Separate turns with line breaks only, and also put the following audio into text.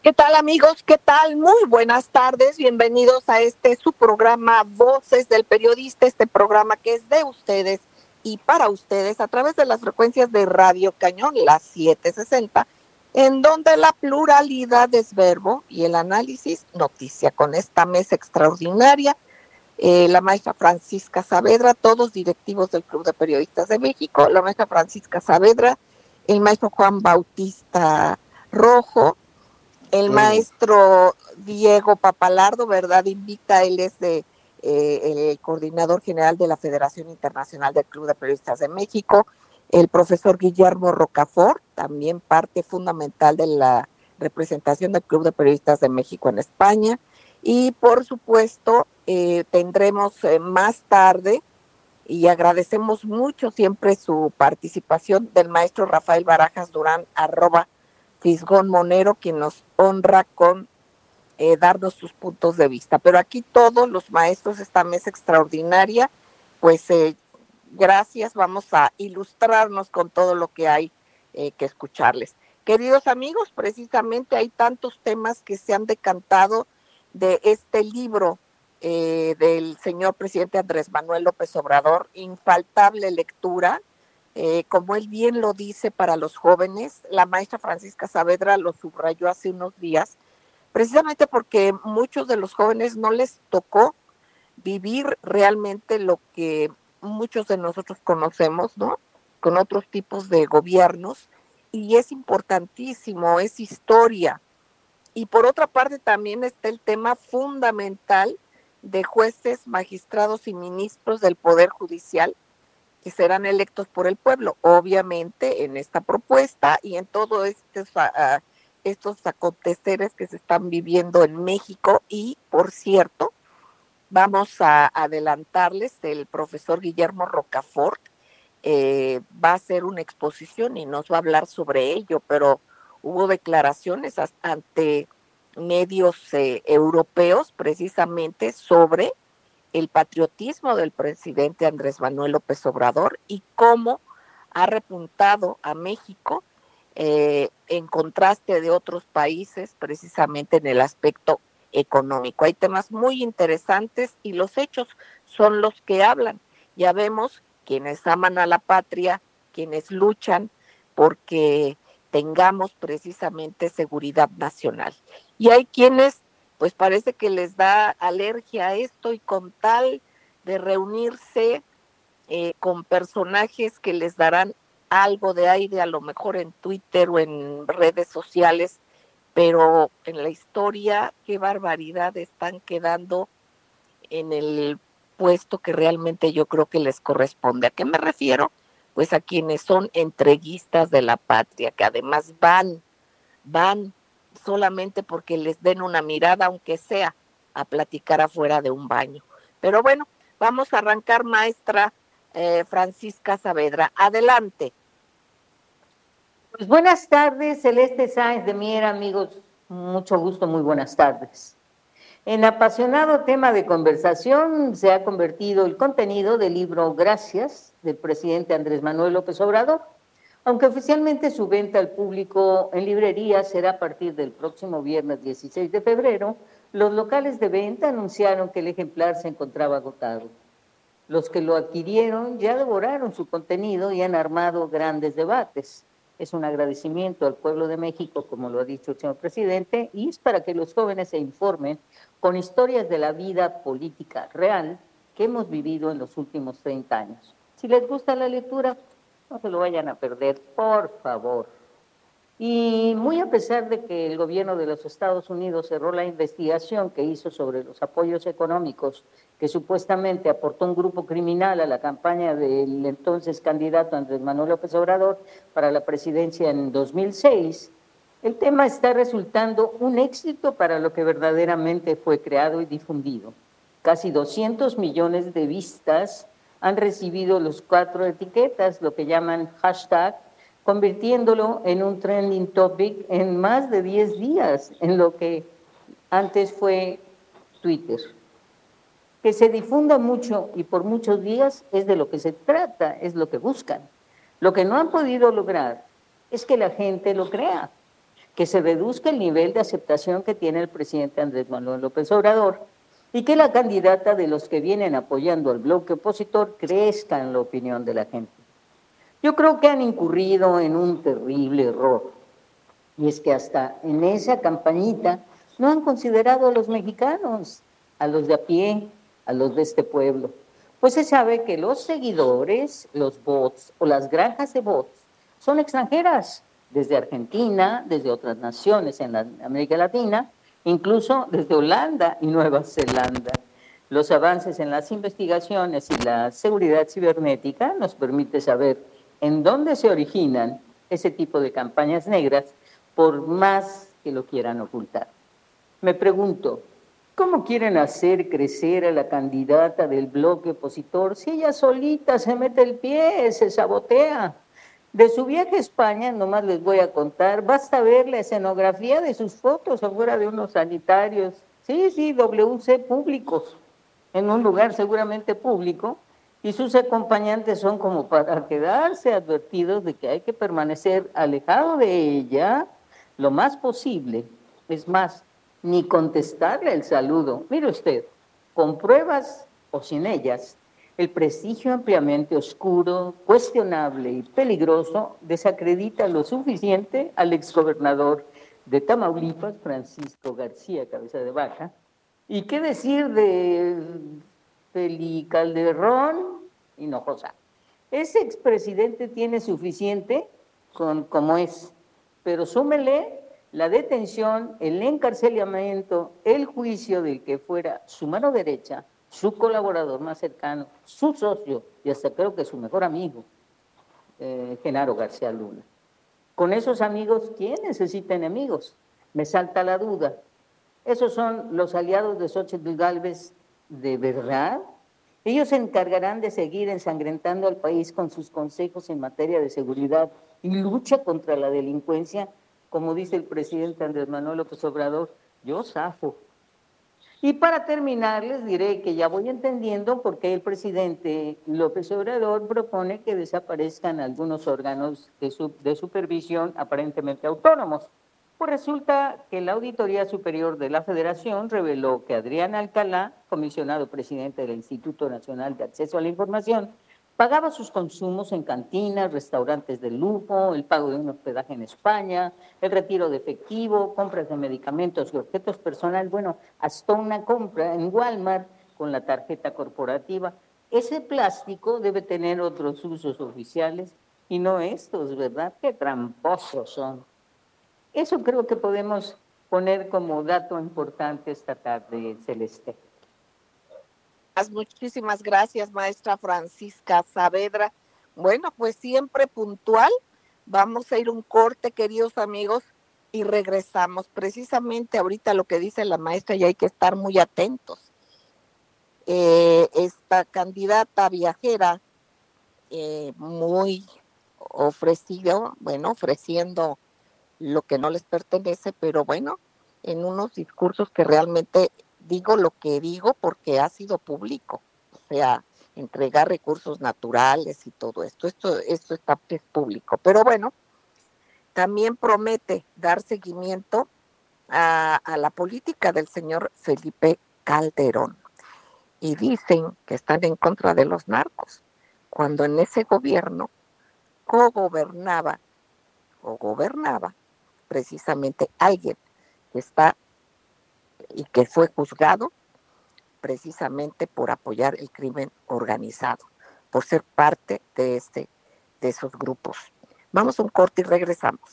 ¿Qué tal, amigos? ¿Qué tal? Muy buenas tardes. Bienvenidos a su programa Voces del Periodista, este programa que es de ustedes y para ustedes a través de las frecuencias de Radio Cañón, las 760, en donde la pluralidad es verbo y el análisis noticia. Con esta mesa extraordinaria, la maestra Francisca Saavedra, todos directivos del Club de Periodistas de México, la maestra Francisca Saavedra, el maestro Juan Bautista Rojo, el maestro Diego Papalardo, ¿verdad? Invita, él es el coordinador general de la Federación Internacional del Club de Periodistas de México, el profesor Guillermo Rocafort, también parte fundamental de la representación del Club de Periodistas de México en España, y por supuesto tendremos más tarde, y agradecemos mucho siempre su participación, del maestro Rafael Barajas Durán, @Fisgón Monero, quien nos honra con darnos sus puntos de vista. Pero aquí todos los maestros, esta mesa extraordinaria, pues gracias, vamos a ilustrarnos con todo lo que hay que escucharles. Queridos amigos, precisamente hay tantos temas que se han decantado de este libro del señor presidente Andrés Manuel López Obrador, infaltable lectura, como él bien lo dice, para los jóvenes. La maestra Francisca Saavedra lo subrayó hace unos días, precisamente porque muchos de los jóvenes no les tocó vivir realmente lo que muchos de nosotros conocemos, ¿no? Con otros tipos de gobiernos, y es importantísimo, es historia. Y por otra parte también está el tema fundamental de jueces, magistrados y ministros del Poder Judicial, que serán electos por el pueblo, obviamente en esta propuesta y en todos estos aconteceres que se están viviendo en México. Y, por cierto, vamos a adelantarles, el profesor Guillermo Rocafort va a hacer una exposición y nos va a hablar sobre ello, pero hubo declaraciones ante medios europeos precisamente sobre el patriotismo del presidente Andrés Manuel López Obrador y cómo ha repuntado a México en contraste de otros países, precisamente en el aspecto económico. Hay temas muy interesantes y los hechos son los que hablan. Ya vemos quienes aman a la patria, quienes luchan porque tengamos precisamente seguridad nacional. Y hay quienes pues parece que les da alergia a esto, y con tal de reunirse con personajes que les darán algo de aire, a lo mejor en Twitter o en redes sociales, pero en la historia, qué barbaridad, están quedando en el puesto que realmente yo creo que les corresponde. ¿A qué me refiero? Pues a quienes son entreguistas de la patria, que además van solamente porque les den una mirada, aunque sea a platicar afuera de un baño. Pero bueno, vamos a arrancar, maestra Francisca Saavedra. Adelante.
Pues buenas tardes, Celeste Sáenz de Miera, amigos, mucho gusto, muy buenas tardes. En apasionado tema de conversación se ha convertido el contenido del libro Gracias, del presidente Andrés Manuel López Obrador, aunque oficialmente su venta al público en librerías será a partir del próximo viernes 16 de febrero, los locales de venta anunciaron que el ejemplar se encontraba agotado. Los que lo adquirieron ya devoraron su contenido y han armado grandes debates. Es un agradecimiento al pueblo de México, como lo ha dicho el señor presidente, y es para que los jóvenes se informen con historias de la vida política real que hemos vivido en los últimos 30 años. Si les gusta la lectura, no se lo vayan a perder, por favor. Y muy a pesar de que el gobierno de los Estados Unidos cerró la investigación que hizo sobre los apoyos económicos que supuestamente aportó un grupo criminal a la campaña del entonces candidato Andrés Manuel López Obrador para la presidencia en 2006, el tema está resultando un éxito para lo que verdaderamente fue creado y difundido. Casi 200 millones de vistas han recibido los 4 etiquetas, lo que llaman hashtag, convirtiéndolo en un trending topic en más de 10 días, en lo que antes fue Twitter. Que se difunda mucho y por muchos días es de lo que se trata, es lo que buscan. Lo que no han podido lograr es que la gente lo crea. que se reduzca el nivel de aceptación que tiene el presidente Andrés Manuel López Obrador y que la candidata de los que vienen apoyando al bloque opositor crezca en la opinión de la gente. Yo creo que han incurrido en un terrible error, y es que hasta en esa campañita no han considerado a los mexicanos, a los de a pie, a los de este pueblo. Pues se sabe que los seguidores, los bots o las granjas de bots son extranjeras, desde Argentina, desde otras naciones en América Latina, incluso desde Holanda y Nueva Zelanda. Los avances en las investigaciones y la seguridad cibernética nos permite saber en dónde se originan ese tipo de campañas negras, por más que lo quieran ocultar. Me pregunto, ¿cómo quieren hacer crecer a la candidata del bloque opositor si ella solita se mete el pie, se sabotea? De su viaje a España, nomás les voy a contar, basta ver la escenografía de sus fotos afuera de unos sanitarios, sí, WC públicos, en un lugar seguramente público, y sus acompañantes son como para quedarse advertidos de que hay que permanecer alejado de ella lo más posible. Es más, ni contestarle el saludo. Mire usted, con pruebas o sin ellas, el prestigio ampliamente oscuro, cuestionable y peligroso desacredita lo suficiente al exgobernador de Tamaulipas, Francisco García Cabeza de Vaca. ¿Y qué decir de Feli Calderón Hinojosa? Ese expresidente tiene suficiente como es, pero súmele la detención, el encarcelamiento, el juicio del que fuera su mano derecha, su colaborador más cercano, su socio y hasta creo que su mejor amigo, Genaro García Luna. Con esos amigos, ¿quién necesita enemigos? Me salta la duda. ¿Esos son los aliados de Xochitl Gálvez de verdad? Ellos se encargarán de seguir ensangrentando al país con sus consejos en materia de seguridad y lucha contra la delincuencia, como dice el presidente Andrés Manuel López Obrador, yo zafo. Y para terminar, les diré que ya voy entendiendo por qué el presidente López Obrador propone que desaparezcan algunos órganos de supervisión aparentemente autónomos. Pues resulta que la Auditoría Superior de la Federación reveló que Adrián Alcalá, comisionado presidente del Instituto Nacional de Acceso a la Información, pagaba sus consumos en cantinas, restaurantes de lujo, el pago de un hospedaje en España, el retiro de efectivo, compras de medicamentos y objetos personales, bueno, hasta una compra en Walmart con la tarjeta corporativa. Ese plástico debe tener otros usos oficiales y no estos, ¿verdad? Qué tramposos son. Eso creo que podemos poner como dato importante esta tarde, Celeste.
Muchísimas gracias, maestra Francisca Saavedra. Bueno, pues siempre puntual. Vamos a ir un corte, queridos amigos, y regresamos. Precisamente ahorita lo que dice la maestra, y hay que estar muy atentos. Esta candidata viajera, muy ofrecido, bueno, ofreciendo lo que no les pertenece, pero bueno, en unos discursos que realmente digo lo que digo porque ha sido público, o sea, entregar recursos naturales y todo esto está es público, pero bueno, también promete dar seguimiento a la política del señor Felipe Calderón y dicen que están en contra de los narcos, cuando en ese gobierno gobernaba precisamente alguien que está y que fue juzgado precisamente por apoyar el crimen organizado, por ser parte de esos grupos. Vamos a un corte y regresamos.